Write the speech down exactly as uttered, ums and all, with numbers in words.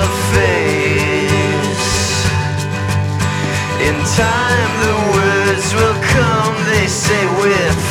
face. In time the words will come, they say, with